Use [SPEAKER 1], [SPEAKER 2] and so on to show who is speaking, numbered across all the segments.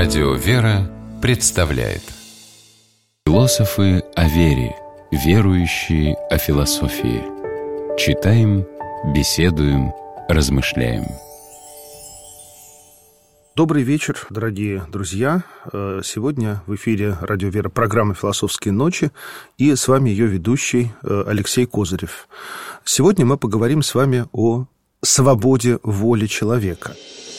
[SPEAKER 1] Радио «Вера» представляет Философы о вере, верующие о философии. Читаем, беседуем, размышляем.
[SPEAKER 2] Добрый вечер, дорогие друзья. Сегодня в эфире Радио «Вера» программа «Философские ночи», и с вами ее ведущий Алексей Козырев. Сегодня мы поговорим с вами о свободе воли человека.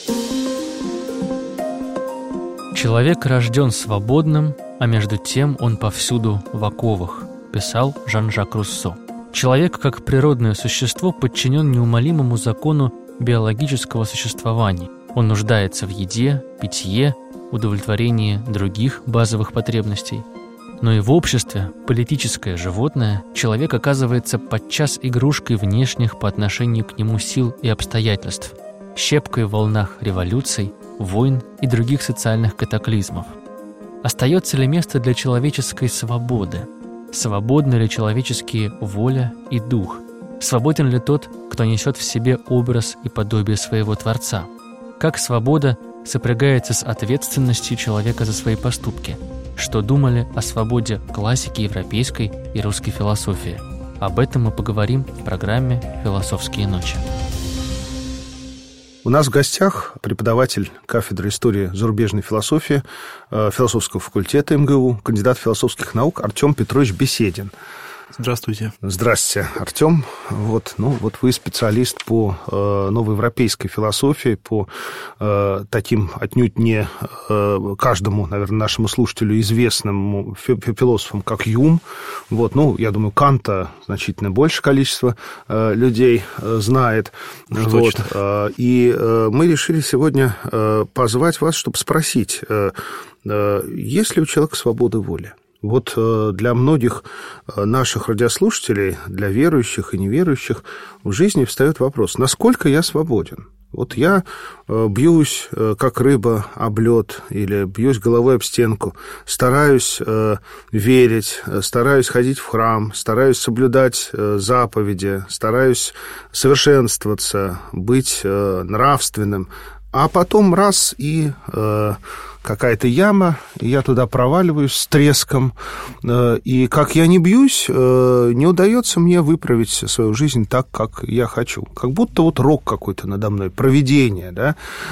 [SPEAKER 3] «Человек рожден свободным, а между тем он повсюду в оковах», писал Жан-Жак Руссо. Человек, как природное существо, подчинен неумолимому закону биологического существования. Он нуждается в еде, питье, удовлетворении других базовых потребностей. Но и в обществе, политическое животное, человек оказывается подчас игрушкой внешних по отношению к нему сил и обстоятельств, щепкой в волнах революций, войн и других социальных катаклизмов. Остается ли место для человеческой свободы? Свободны ли человеческие воля и дух? Свободен ли тот, кто несет в себе образ и подобие своего Творца? Как свобода сопрягается с ответственностью человека за свои поступки? Что думали о свободе классики европейской и русской философии? Об этом мы поговорим в программе «Философские ночи».
[SPEAKER 2] У нас в гостях преподаватель кафедры истории зарубежной философии философского факультета МГУ, кандидат философских наук Артем Петрович Беседин.
[SPEAKER 4] Здравствуйте.
[SPEAKER 2] Здравствуйте, Артем. Вот вы специалист по новоевропейской философии, по таким отнюдь не каждому, наверное, нашему слушателю известным философам, как Юм. Я думаю, Канта значительно большее количество людей знает. И мы решили сегодня позвать вас, чтобы спросить, есть ли у человека свобода воли? Для многих наших радиослушателей, для верующих и неверующих, в жизни встает вопрос, насколько я свободен? Я бьюсь, как рыба об лед, или бьюсь головой об стенку, стараюсь верить, стараюсь ходить в храм, стараюсь соблюдать заповеди, стараюсь совершенствоваться, быть нравственным, а потом раз и какая-то яма, и я туда проваливаюсь с треском, и как я не бьюсь, не удается мне выправить свою жизнь так, как я хочу. Как будто рок какой-то надо мной, провидение, да?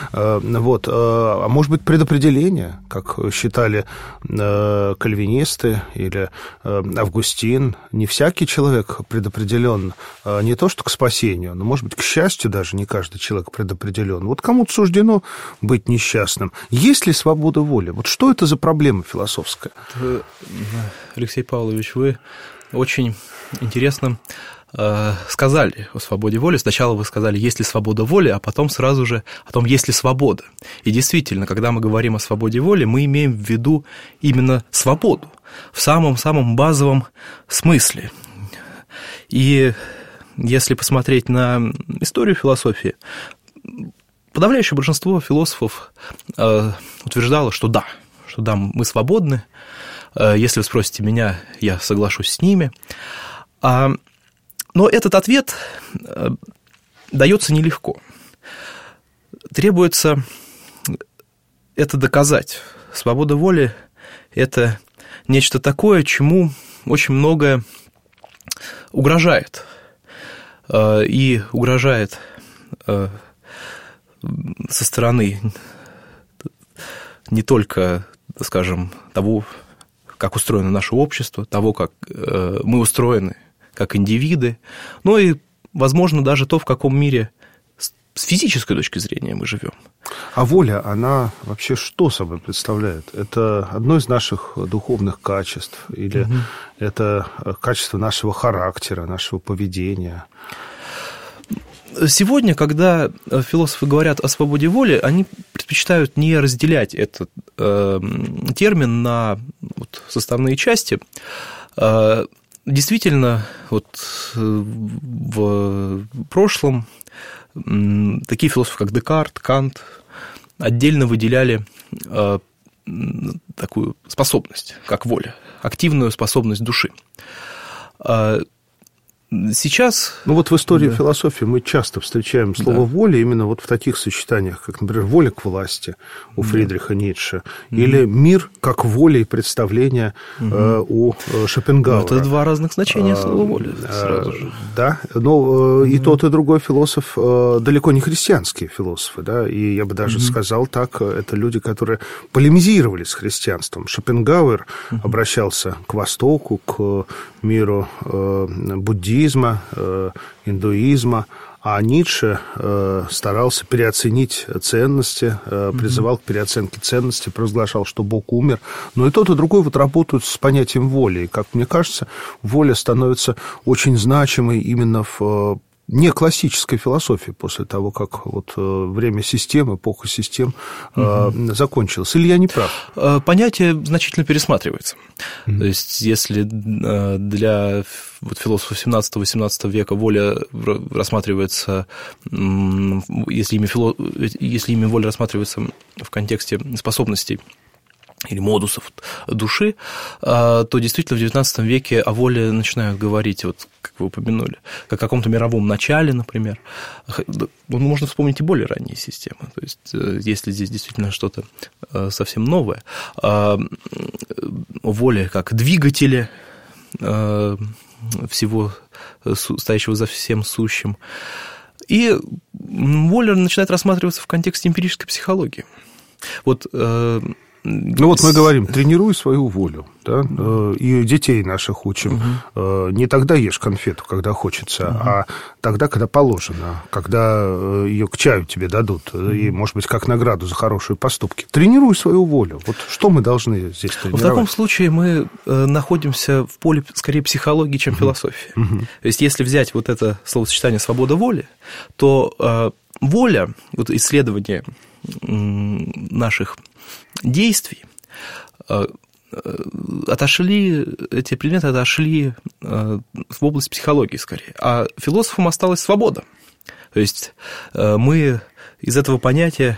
[SPEAKER 2] А может быть, предопределение, как считали кальвинисты или Августин. Не всякий человек предопределен не то что к спасению, но, может быть, к счастью даже не каждый человек предопределен. Кому-то суждено быть несчастным. Есть ли свобода воли? Что это за проблема философская?
[SPEAKER 4] Алексей Павлович, вы очень интересно сказали о свободе воли. Сначала вы сказали, есть ли свобода воли, а потом сразу же о том, есть ли свобода. И действительно, когда мы говорим о свободе воли, мы имеем в виду именно свободу в самом-самом базовом смысле. И если посмотреть на историю философии, подавляющее большинство философов утверждало, что да, мы свободны. Если вы спросите меня, я соглашусь с ними. Но этот ответ дается нелегко. Требуется это доказать. Свобода воли – это нечто такое, чему очень многое угрожает. И угрожает со стороны не только, скажем, того, как устроено наше общество, того, как мы устроены как индивиды, но и, возможно, даже то, в каком мире с физической точки зрения мы живем.
[SPEAKER 2] А воля, она вообще что собой представляет? Это одно из наших духовных качеств или это качество нашего характера, нашего поведения?
[SPEAKER 4] Сегодня, когда философы говорят о свободе воли, они предпочитают не разделять этот термин на составные части. Действительно, в прошлом такие философы, как Декарт, Кант, отдельно выделяли такую способность, как воля, активную способность души. Сейчас...
[SPEAKER 2] Ну вот в истории философии мы часто встречаем слово «воля» именно вот в таких сочетаниях, как, например, «воля к власти» у Фридриха Ницше, или «мир как воля и представление» у Шопенгауэра.
[SPEAKER 4] Это два разных значения слова «воля» сразу же.
[SPEAKER 2] Да, но и тот, и другой философ далеко не христианские философы, да, и я бы даже сказал так, это люди, которые полемизировали с христианством. Шопенгауэр обращался к Востоку, к миру буддизма, индуизма, а Ницше старался переоценить ценности, призывал к переоценке ценностей, провозглашал, что Бог умер. Но и тот, и другой вот работают с понятием воли. И, как мне кажется, воля становится очень значимой именно в не классической философии после того, как вот время систем, эпоха систем закончилась. Или я не прав?
[SPEAKER 4] Понятие значительно пересматривается. То есть, если для вот философов 17-18 века воля рассматривается, если ими воля рассматривается в контексте способностей или модусов души, то действительно в XIX веке о воле начинают говорить, вот как вы упомянули, как о каком-то мировом начале, например. Можно вспомнить и более ранние системы, то есть если здесь действительно что-то совсем новое. Воля как двигателя всего стоящего за всем сущим. И воля начинает рассматриваться в контексте эмпирической психологии. Вот...
[SPEAKER 2] Ну вот мы говорим, тренируй свою волю, да, и детей наших учим. Не тогда ешь конфету, когда хочется, а тогда, когда положено, когда ее к чаю тебе дадут, и, может быть, как награду за хорошие поступки. Тренируй свою волю. Вот что мы должны здесь тренировать?
[SPEAKER 4] В таком случае мы находимся в поле, скорее, психологии, чем философии. То есть, если взять вот это словосочетание «свобода воли», то воля, вот исследование наших действий, эти предметы отошли в область психологии скорее, а философам осталась свобода. То есть мы из этого понятия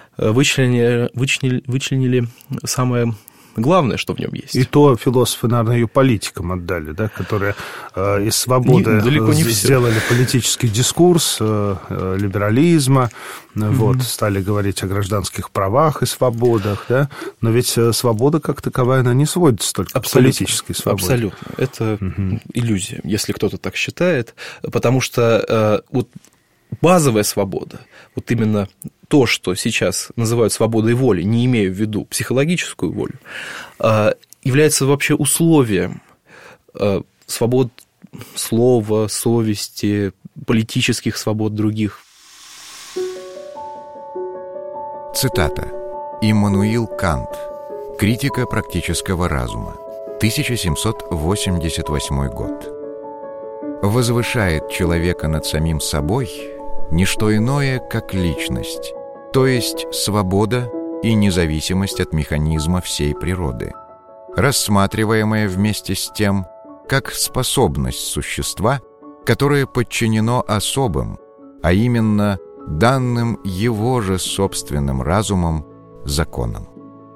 [SPEAKER 4] вычленили самое главное, что в нем есть.
[SPEAKER 2] И то философы, наверное, ее политикам отдали, да, которые из свободы сделали политический дискурс либерализма, вот, стали говорить о гражданских правах и свободах, да, но ведь свобода как таковая, она не сводится только к политической свободе.
[SPEAKER 4] Абсолютно. Это иллюзия, если кто-то так считает, потому что вот базовая свобода, вот именно то, что сейчас называют свободой воли, не имея в виду психологическую волю, является вообще условием свобод слова, совести, политических свобод других.
[SPEAKER 5] Цитата. Иммануил Кант. Критика практического разума. 1788 год. Возвышает человека над самим собой не что иное, как личность, то есть свобода и независимость от механизма всей природы, рассматриваемая вместе с тем как способность существа, которое подчинено особым, а именно данным его же собственным разумом законам.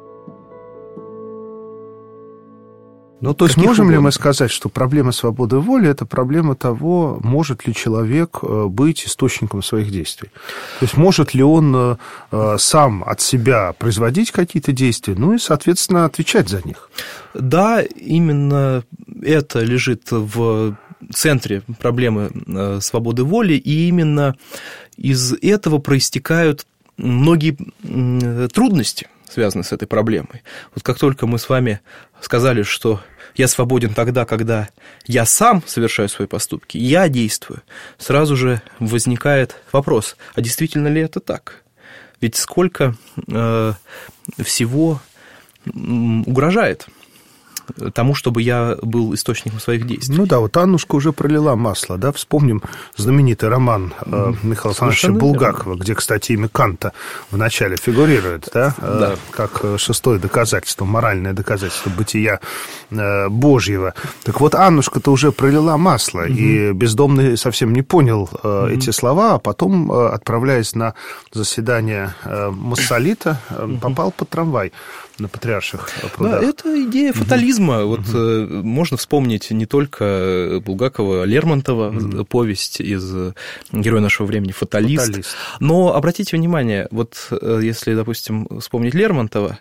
[SPEAKER 2] Ну, то есть можем ли мы сказать, что проблема свободы воли – это проблема того, может ли человек быть источником своих действий? То есть может ли он сам от себя производить какие-то действия, ну и, соответственно, отвечать за них?
[SPEAKER 4] Да, именно это лежит в центре проблемы свободы воли, и именно из этого проистекают многие трудности, связанные с этой проблемой. Вот как только мы с вами сказали, что я свободен тогда, когда я сам совершаю свои поступки, я действую, сразу же возникает вопрос, а действительно ли это так? Ведь сколько всего угрожает тому, чтобы я был источником своих действий.
[SPEAKER 2] Ну да, вот Аннушка уже пролила масло, да, вспомним знаменитый роман Михаила Афанасьевича Булгакова, где, кстати, имя Канта в начале фигурирует, да, как шестое доказательство, моральное доказательство бытия Божьего. Так вот, Аннушка-то уже пролила масло, и бездомный совсем не понял эти слова, а потом, отправляясь на заседание Массолита, попал под трамвай на Патриарших прудах.
[SPEAKER 4] Да, это идея фатализма фатализма можно вспомнить не только Булгакова, Лермонтова, повесть из «Героя нашего времени» «Фаталист». Но обратите внимание, если, допустим, вспомнить Лермонтова,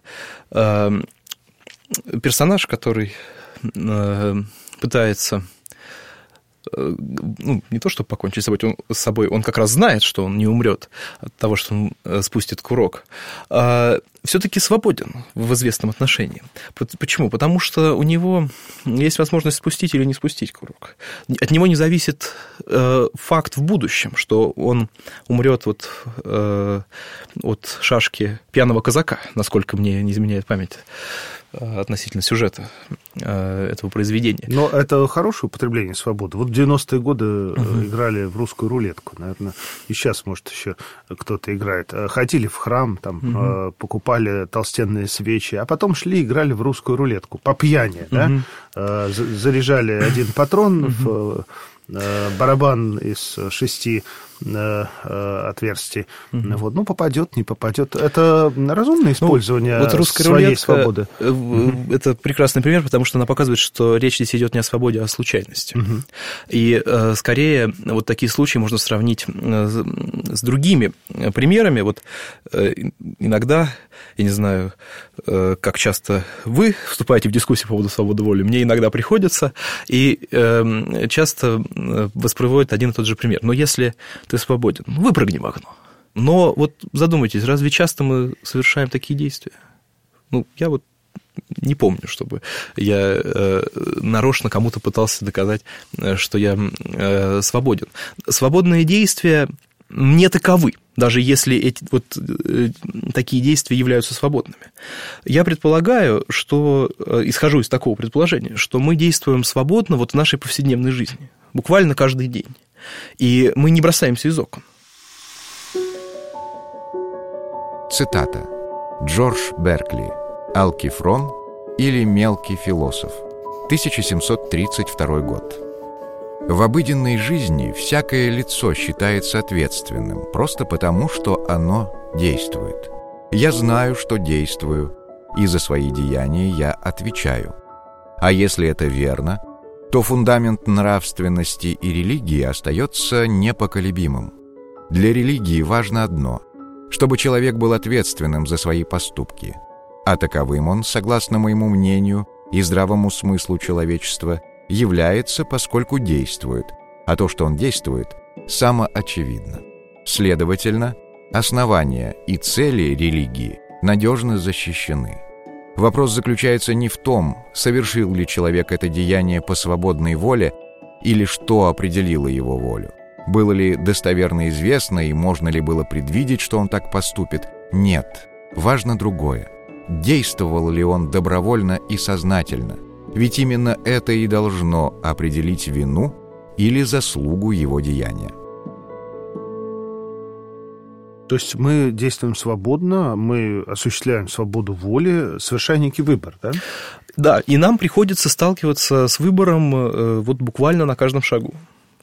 [SPEAKER 4] персонаж, который пытается... не то, чтобы покончить с собой, он как раз знает, что он не умрет от того, что он спустит курок, все-таки свободен в известном отношении. Почему? Потому что у него есть возможность спустить или не спустить курок. От него не зависит факт в будущем, что он умрет от шашки пьяного казака, насколько мне не изменяет память относительно сюжета этого произведения.
[SPEAKER 2] Но это хорошее употребление свободы. В 90-е годы играли в русскую рулетку, наверное, и сейчас, может, еще кто-то играет. Ходили в храм, там, покупали толстенные свечи, а потом шли и играли в русскую рулетку по пьяни, да? Заряжали один патрон в барабан из 6 отверстий. Попадет, не попадет. Это разумное использование своей свободы.
[SPEAKER 4] Это прекрасный пример, потому что она показывает, что речь здесь идет не о свободе, а о случайности. И скорее такие случаи можно сравнить с другими примерами. Иногда, я не знаю, как часто вы вступаете в дискуссию по поводу свободы воли, мне иногда приходится, и часто воспроизводят один и тот же пример. Но если ты свободен, выпрыгни в окно. Но задумайтесь, разве часто мы совершаем такие действия? Я не помню, чтобы я нарочно кому-то пытался доказать, что я свободен. Свободные действия не таковы, даже если такие действия являются свободными. Я предполагаю, исхожу из такого предположения, что мы действуем свободно в нашей повседневной жизни, буквально каждый день. И мы не бросаемся из окон.
[SPEAKER 5] Цитата. Джордж Беркли. «Алкифрон» или «Мелкий философ». 1732 год. В обыденной жизни всякое лицо считается ответственным просто потому, что оно действует. Я знаю, что действую, и за свои деяния я отвечаю. А если это верно, то фундамент нравственности и религии остается непоколебимым. Для религии важно одно – чтобы человек был ответственным за свои поступки. А таковым он, согласно моему мнению и здравому смыслу человечества, является, поскольку действует, а то, что он действует, самоочевидно. Следовательно, основания и цели религии надежно защищены. Вопрос заключается не в том, совершил ли человек это деяние по свободной воле или что определило его волю. Было ли достоверно известно и можно ли было предвидеть, что он так поступит? Нет. Важно другое. Действовал ли он добровольно и сознательно? Ведь именно это и должно определить вину или заслугу его деяния.
[SPEAKER 2] То есть мы действуем свободно, мы осуществляем свободу воли, совершая некий выбор, да?
[SPEAKER 4] Да, и нам приходится сталкиваться с выбором буквально на каждом шагу.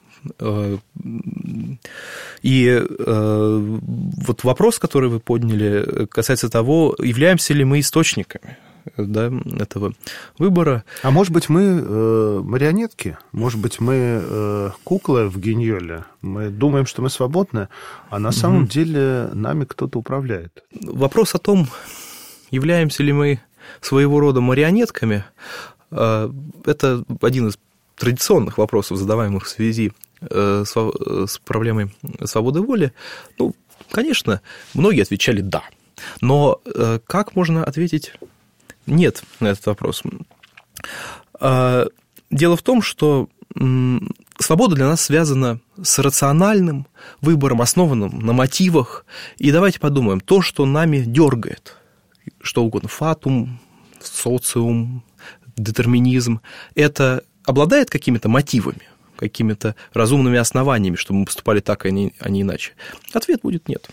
[SPEAKER 4] И вопрос, который вы подняли, касается того, являемся ли мы источниками этого выбора.
[SPEAKER 2] А может быть, мы марионетки? Может быть, мы куклы в гиньоле? Мы думаем, что мы свободны, а на самом деле нами кто-то управляет.
[SPEAKER 4] Вопрос о том, являемся ли мы своего рода марионетками, это один из традиционных вопросов, задаваемых в связи с проблемой свободы воли. Конечно, многие отвечали «да». Но как можно ответить «нет» на этот вопрос? Дело в том, что свобода для нас связана с рациональным выбором, основанным на мотивах. И давайте подумаем, то, что нами дергает, что угодно, фатум, социум, детерминизм, это обладает какими-то мотивами, какими-то разумными основаниями, чтобы мы поступали так, а не иначе? Ответ будет «нет».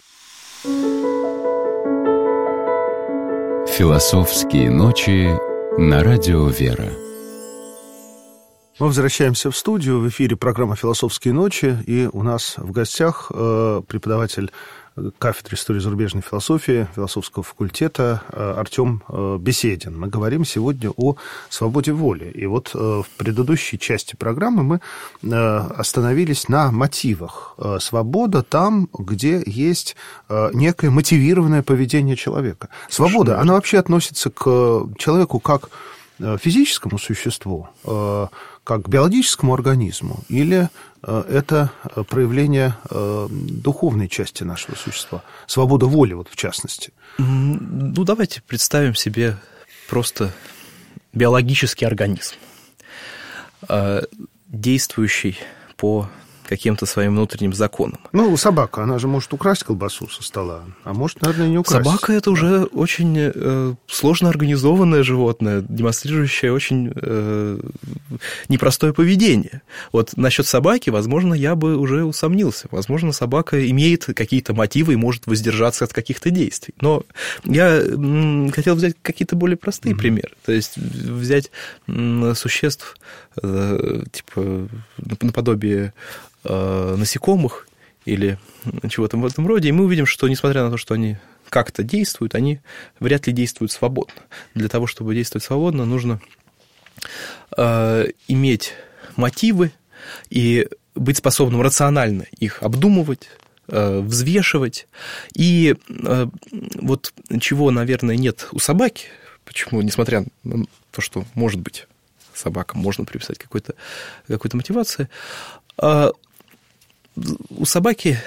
[SPEAKER 1] Философские ночи на радио «Вера».
[SPEAKER 2] Мы возвращаемся в студию. В эфире программа «Философские ночи». И у нас в гостях преподаватель кафедры истории зарубежной философии философского факультета Артем Беседин. Мы говорим сегодня о свободе воли. И вот в предыдущей части программы мы остановились на мотивах. Свобода там, где есть некое мотивированное поведение человека. Свобода, она вообще относится к человеку как физическому существу, как к биологическому организму, или это проявление духовной части нашего существа, свобода воли, вот в частности?
[SPEAKER 4] Ну, давайте представим себе просто биологический организм, действующий по каким-то своим внутренним законам.
[SPEAKER 2] Ну, собака, она же может украсть колбасу со стола, а может, наверное, не украсть.
[SPEAKER 4] Собака – это уже очень сложно организованное животное, демонстрирующее очень непростое поведение. Вот насчет собаки, возможно, я бы уже усомнился. Возможно, собака имеет какие-то мотивы и может воздержаться от каких-то действий. Но я хотел взять какие-то более простые примеры. То есть взять существ типа наподобие насекомых или чего-то в этом роде, и мы увидим, что, несмотря на то, что они как-то действуют, они вряд ли действуют свободно. Для того, чтобы действовать свободно, нужно иметь мотивы и быть способным рационально их обдумывать, взвешивать. И вот чего, наверное, нет у собаки, почему, несмотря на то, что, может быть, собакам можно приписать какой-то мотивации, у собаки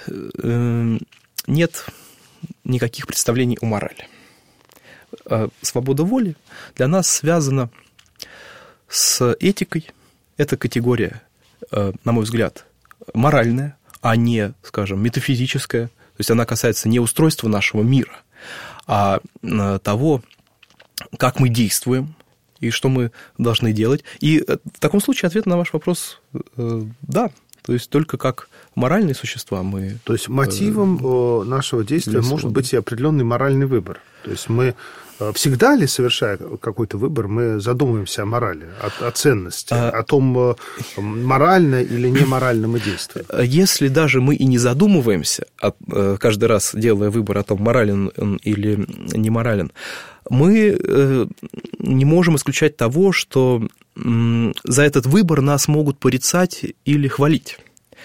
[SPEAKER 4] нет никаких представлений о морали. Свобода воли для нас связана с этикой. Это категория, на мой взгляд, моральная, а не, скажем, метафизическая. То есть она касается не устройства нашего мира, а того, как мы действуем и что мы должны делать. И в таком случае ответ на ваш вопрос – да. То есть только как моральные существа мы...
[SPEAKER 2] То есть мотивом нашего действия может быть и определенный моральный выбор. То есть мы всегда ли, совершая какой-то выбор, мы задумываемся о морали, о ценности, о том, морально или неморально мы действуем?
[SPEAKER 4] Если даже мы и не задумываемся, каждый раз делая выбор о том, морален он или неморален, мы не можем исключать того, что за этот выбор нас могут порицать или хвалить.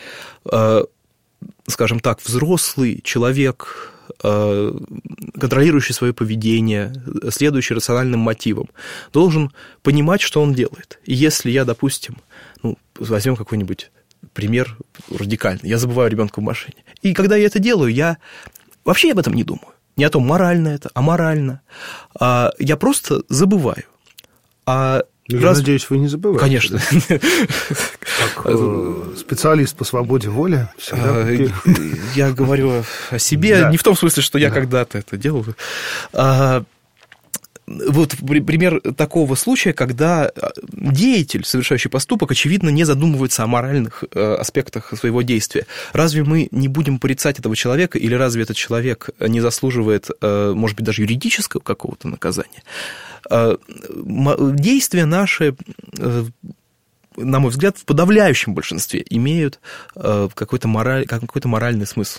[SPEAKER 4] Скажем так, взрослый человек, контролирующий свое поведение, следующий рациональным мотивам, должен понимать, что он делает. И если я, допустим, возьмем какой-нибудь пример радикальный, я забываю ребенка в машине, и когда я это делаю, я вообще об этом не думаю. Не о том, морально это, аморально. Я просто забываю.
[SPEAKER 2] Я надеюсь, вы не забываете.
[SPEAKER 4] Конечно.
[SPEAKER 2] Как специалист по свободе воли.
[SPEAKER 4] Я говорю о себе, не в том смысле, что я когда-то это делал. Вот пример такого случая, когда деятель, совершающий поступок, очевидно, не задумывается о моральных аспектах своего действия. Разве мы не будем порицать этого человека, или разве этот человек не заслуживает, может быть, даже юридического какого-то наказания? Действия наши, на мой взгляд, в подавляющем большинстве имеют какой-то моральный смысл.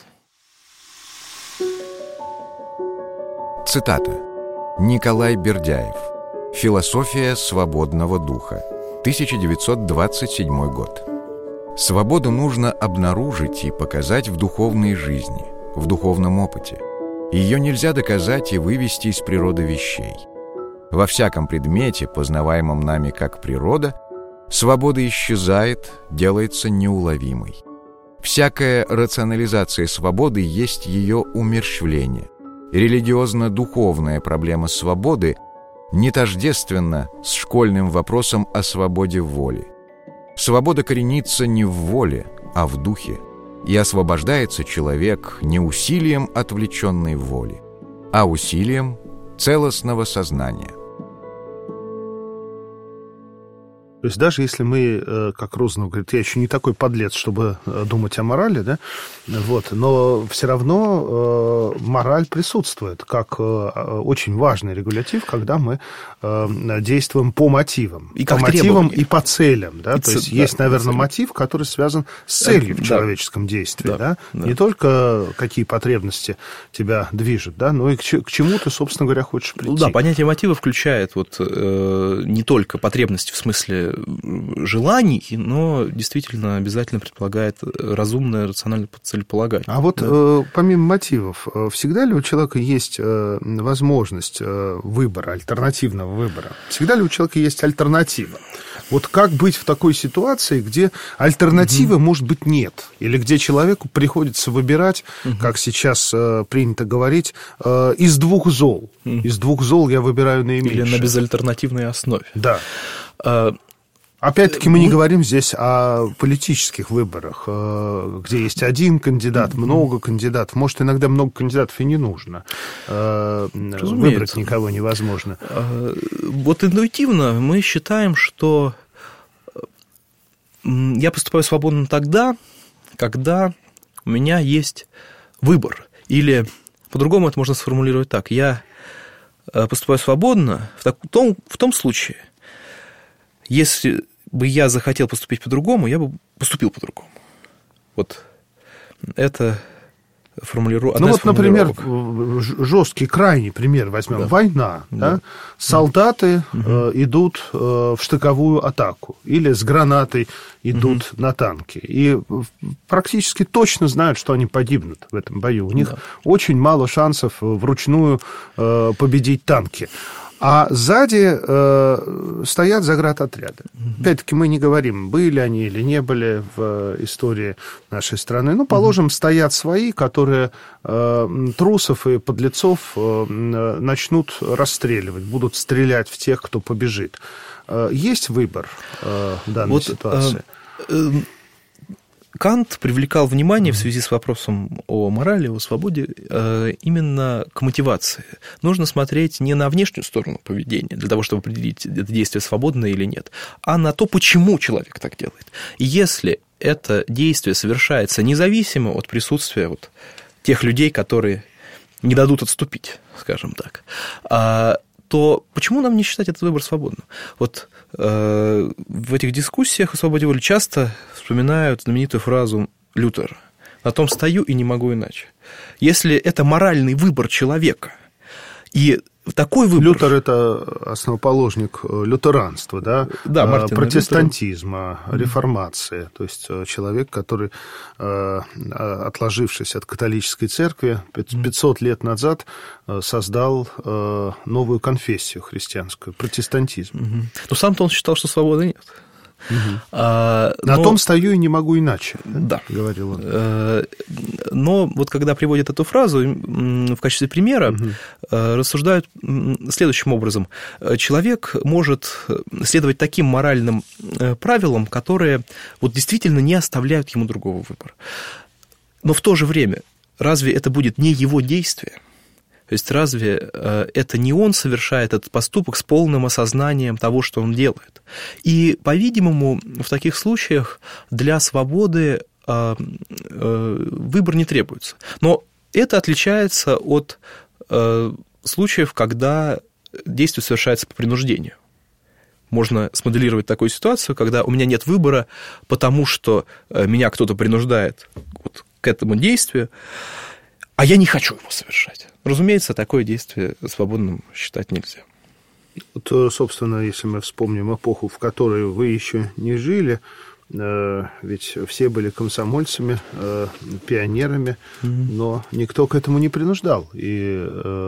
[SPEAKER 5] Цитата. Николай Бердяев. «Философия свободного духа». 1927 год. Свободу нужно обнаружить и показать в духовной жизни, в духовном опыте. Ее нельзя доказать и вывести из природы вещей. Во всяком предмете, познаваемом нами как природа, свобода исчезает, делается неуловимой. Всякая рационализация свободы есть ее умерщвление. Религиозно-духовная проблема свободы не тождественна с школьным вопросом о свободе воли. Свобода коренится не в воле, а в духе, и освобождается человек не усилием отвлеченной воли, а усилием целостного сознания.
[SPEAKER 2] То есть даже если мы, как Розанов говорит, я еще не такой подлец, чтобы думать о морали, да, вот, но все равно мораль присутствует как очень важный регулятив, когда мы действуем по мотивам. И по мотивам и по целям. Да? То есть есть, наверное, мотив, который связан с целью в человеческом действии. Да. Не только какие потребности тебя движут, да, но и к чему ты, собственно говоря, хочешь прийти.
[SPEAKER 4] Да, понятие мотива включает не только потребности в смысле желаний, но действительно обязательно предполагает разумное, рациональное целеполагание.
[SPEAKER 2] А вот помимо мотивов, всегда ли у человека есть возможность выбора, альтернативного выбора? Всегда ли у человека есть альтернатива? Вот как быть в такой ситуации, где альтернативы, может быть, нет? Или где человеку приходится выбирать, как сейчас принято говорить, из двух зол. Из двух зол я выбираю наименьшее.
[SPEAKER 4] Или на безальтернативной основе.
[SPEAKER 2] Да. Опять-таки мы не говорим здесь о политических выборах, где есть один кандидат, много кандидатов. Может, иногда много кандидатов и не нужно. Выбрать никого невозможно.
[SPEAKER 4] Вот интуитивно мы считаем, что я поступаю свободно тогда, когда у меня есть выбор. Или по-другому это можно сформулировать так. Я поступаю свободно в том случае, если бы я захотел поступить по-другому, я бы поступил по-другому. Вот это формулировка.
[SPEAKER 2] Ну вот, например, жесткий, крайний пример возьмем. Да. Война. Да. Солдаты идут в штыковую атаку или с гранатой идут на танки. И практически точно знают, что они погибнут в этом бою. У них очень мало шансов вручную победить танки. А сзади стоят заградотряды. Опять-таки мы не говорим, были они или не были в истории нашей страны. Ну, положим, стоят свои, которые трусов и подлецов начнут расстреливать, будут стрелять в тех, кто побежит. Есть выбор в данной ситуации?
[SPEAKER 4] Кант привлекал внимание в связи с вопросом о морали, о свободе именно к мотивации. Нужно смотреть не на внешнюю сторону поведения, для того, чтобы определить, это действие свободное или нет, а на то, почему человек так делает. И если это действие совершается независимо от присутствия тех людей, которые не дадут отступить, скажем так, то почему нам не считать этот выбор свободным? Вот в этих дискуссиях о свободе воли часто вспоминают знаменитую фразу Лютера: «На том стою и не могу иначе». Если это моральный выбор человека, и такой выбор...
[SPEAKER 2] Лютер – это основоположник лютеранства, да?
[SPEAKER 4] Да,
[SPEAKER 2] протестантизма, реформации. То есть человек, который, отложившись от католической церкви, 500 лет назад создал новую конфессию христианскую, протестантизм.
[SPEAKER 4] Но сам-то он считал, что свободы нет.
[SPEAKER 2] На том стою и не могу иначе, да, говорил он.
[SPEAKER 4] Но вот когда приводят эту фразу в качестве примера, рассуждают следующим образом. Человек может следовать таким моральным правилам, которые действительно не оставляют ему другого выбора. Но в то же время, разве это будет не его действие? То есть разве это не он совершает этот поступок с полным осознанием того, что он делает? И, по-видимому, в таких случаях для свободы выбор не требуется. Но это отличается от случаев, когда действие совершается по принуждению. Можно смоделировать такую ситуацию, когда у меня нет выбора, потому что меня кто-то принуждает к этому действию, а я не хочу его совершать. Разумеется, такое действие свободным считать нельзя.
[SPEAKER 2] Вот, собственно, если мы вспомним эпоху, в которой вы еще не жили, ведь все были комсомольцами, пионерами, но никто к этому не принуждал. И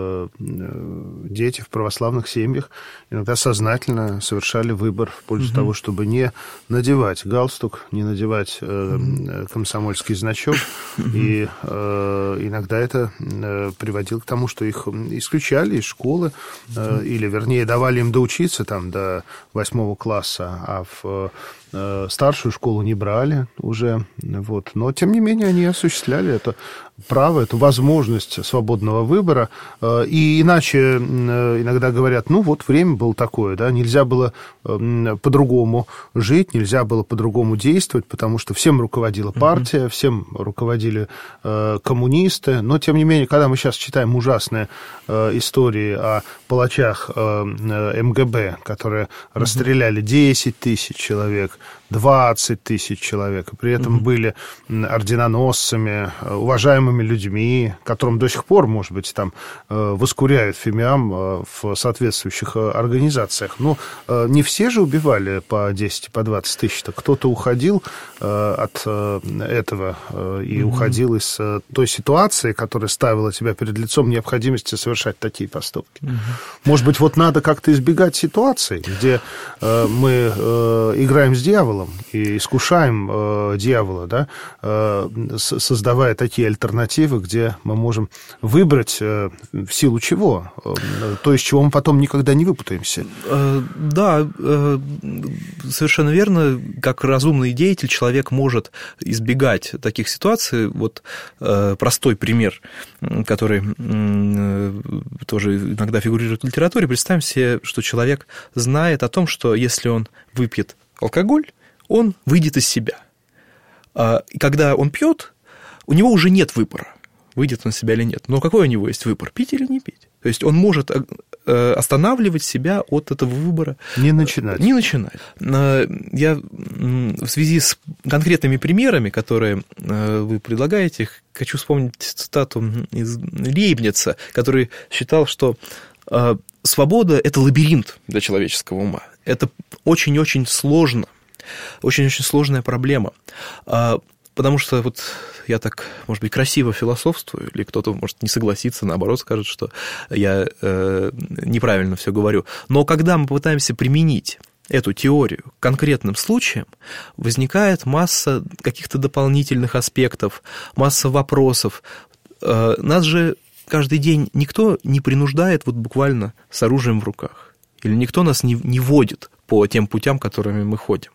[SPEAKER 2] дети в православных семьях иногда сознательно совершали выбор в пользу того, чтобы не надевать галстук, не надевать комсомольский значок. И иногда это приводило к тому, что их исключали из школы, или, вернее, давали им доучиться там, до 8 класса, а в старшую школу не брали уже, вот. Но, тем не менее, они осуществляли это право, эту возможность свободного выбора. И иначе иногда говорят, ну, вот время было такое, да, нельзя было по-другому жить, нельзя было по-другому действовать, потому что всем руководила партия, всем руководили коммунисты. Но, тем не менее, когда мы сейчас читаем ужасные истории о палачах МГБ, которые расстреляли 10 тысяч человек, 20 тысяч человек, и при этом были орденоносцами, уважаемыми людьми, которым до сих пор, может быть, там воскуряют фимиам в соответствующих организациях. Но не все же убивали по 10, по 20 тысяч. Кто-то уходил от этого и уходил из той ситуации, которая ставила тебя перед лицом необходимости совершать такие поступки. Может быть, вот надо как-то избегать ситуаций, где мы играем с дьяволом и искушаем дьявола, да, создавая такие альтернативы, где мы можем выбрать в силу чего, то, из чего мы потом никогда не выпутаемся.
[SPEAKER 4] Да, совершенно верно. Как разумный деятель человек может избегать таких ситуаций. Вот простой пример, который тоже иногда фигурирует в литературе. Представим себе, что человек знает о том, что если он выпьет алкоголь, он выйдет из себя. И когда он пьет, у него уже нет выбора, выйдет он из себя или нет. Но какой у него есть выбор, пить или не пить? То есть он может останавливать себя от этого выбора. Не начинать. Я в связи с конкретными примерами, которые вы предлагаете, хочу вспомнить цитату из Лейбница, который считал, что свобода – это лабиринт для человеческого ума. Это очень-очень сложно. Очень-очень сложная проблема, потому что вот я так, может быть, красиво философствую, или кто-то может не согласиться, наоборот, скажет, что я неправильно все говорю. Но когда мы пытаемся применить эту теорию к конкретным случаям, возникает масса каких-то дополнительных аспектов, масса вопросов. Нас же каждый день никто не принуждает вот буквально с оружием в руках, или никто нас не водит по тем путям, которыми мы ходим.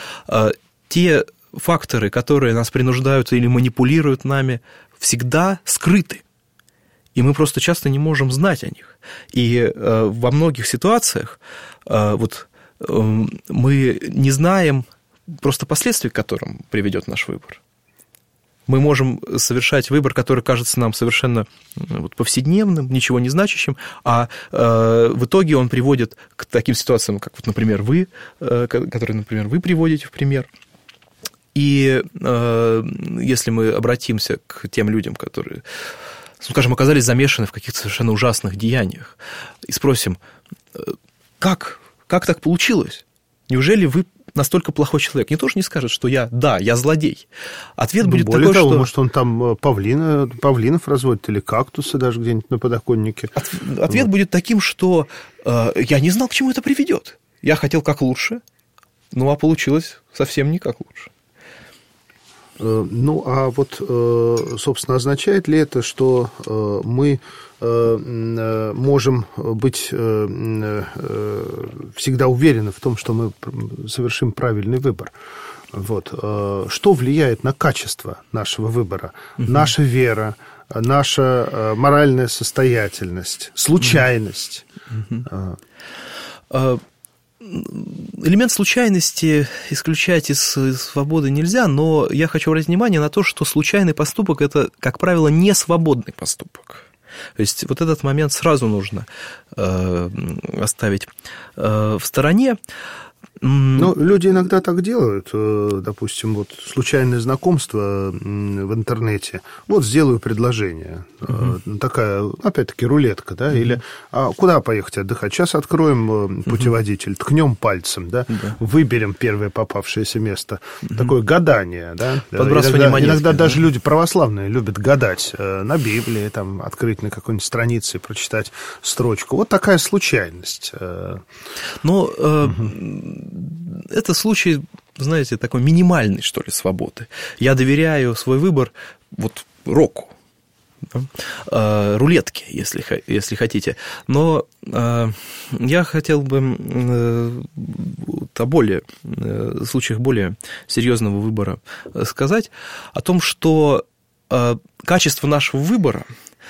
[SPEAKER 4] Те факторы, которые нас принуждают или манипулируют нами, всегда скрыты. И мы просто часто не можем знать о них. И во многих ситуациях вот, мы не знаем просто последствий, к которым приведет наш выбор. Мы можем совершать выбор, который кажется нам совершенно вот, повседневным, ничего не значащим, а в итоге он приводит к таким ситуациям, как, вот, например, вы, которые, например, вы приводите в пример. И если мы обратимся к тем людям, которые, скажем, оказались замешаны в каких-то совершенно ужасных деяниях, и спросим, как так получилось? Неужели вы настолько плохой человек? Никто же не скажет, что я злодей. Ответ будет
[SPEAKER 2] более
[SPEAKER 4] такой,
[SPEAKER 2] того,
[SPEAKER 4] что...
[SPEAKER 2] может, он там павлинов разводит или кактусы даже где-нибудь на подоконнике.
[SPEAKER 4] Ответ будет таким, что я не знал, к чему это приведет. Я хотел как лучше, а получилось совсем не как лучше.
[SPEAKER 2] Ну, а вот, собственно, означает ли это, что мы можем быть всегда уверены в том, что мы совершим правильный выбор? Вот. Что влияет на качество нашего выбора? Наша вера, наша моральная состоятельность, случайность?
[SPEAKER 4] Элемент случайности исключать из свободы нельзя, но я хочу обратить внимание на то, что случайный поступок – это, как правило, не свободный поступок. То есть вот этот момент сразу нужно оставить в стороне.
[SPEAKER 2] Ну, люди иногда так делают, допустим, вот случайное знакомство в интернете, вот сделаю предложение, такая, опять-таки, рулетка, да, или куда поехать отдыхать, сейчас откроем путеводитель, ткнем пальцем, да, выберем первое попавшееся место, такое гадание, да, иногда даже люди православные любят гадать на Библии, там, открыть на какой-нибудь странице и прочитать строчку, вот такая случайность.
[SPEAKER 4] Но... Это случай, знаете, такой минимальной, что ли, свободы. Я доверяю свой выбор вот року, рулетке, если хотите. Но я хотел бы случаях более серьезного выбора сказать, о том, что качество нашего выбора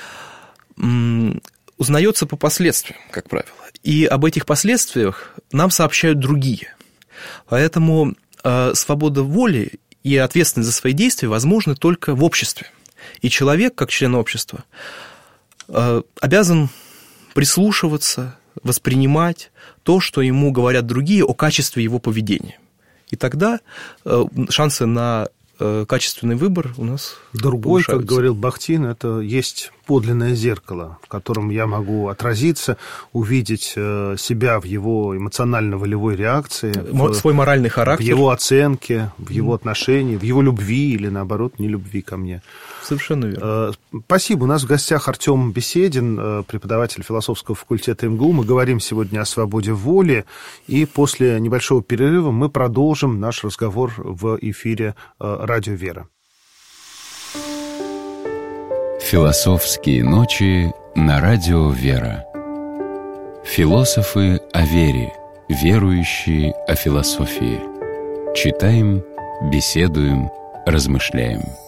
[SPEAKER 4] узнается по последствиям, как правило. И об этих последствиях нам сообщают другие. Поэтому свобода воли и ответственность за свои действия возможны только в обществе. И человек, как член общества, обязан прислушиваться, воспринимать то, что ему говорят другие о качестве его поведения. И тогда шансы на качественный выбор у нас
[SPEAKER 2] Другой,
[SPEAKER 4] повышаются.
[SPEAKER 2] как говорил Бахтин, это есть подлинное зеркало, в котором я могу отразиться, увидеть себя в его эмоционально-волевой реакции,
[SPEAKER 4] свой моральный характер,
[SPEAKER 2] в его оценке, в его отношении, в его любви или, наоборот, нелюбви ко мне.
[SPEAKER 4] Совершенно верно.
[SPEAKER 2] Спасибо. У нас в гостях Артем Беседин, преподаватель философского факультета МГУ. Мы говорим сегодня о свободе воли, и после небольшого перерыва мы продолжим наш разговор в эфире «Радио Вера».
[SPEAKER 1] Философские ночи на Радио Вера. Философы о вере, верующие о философии. Читаем, беседуем, размышляем.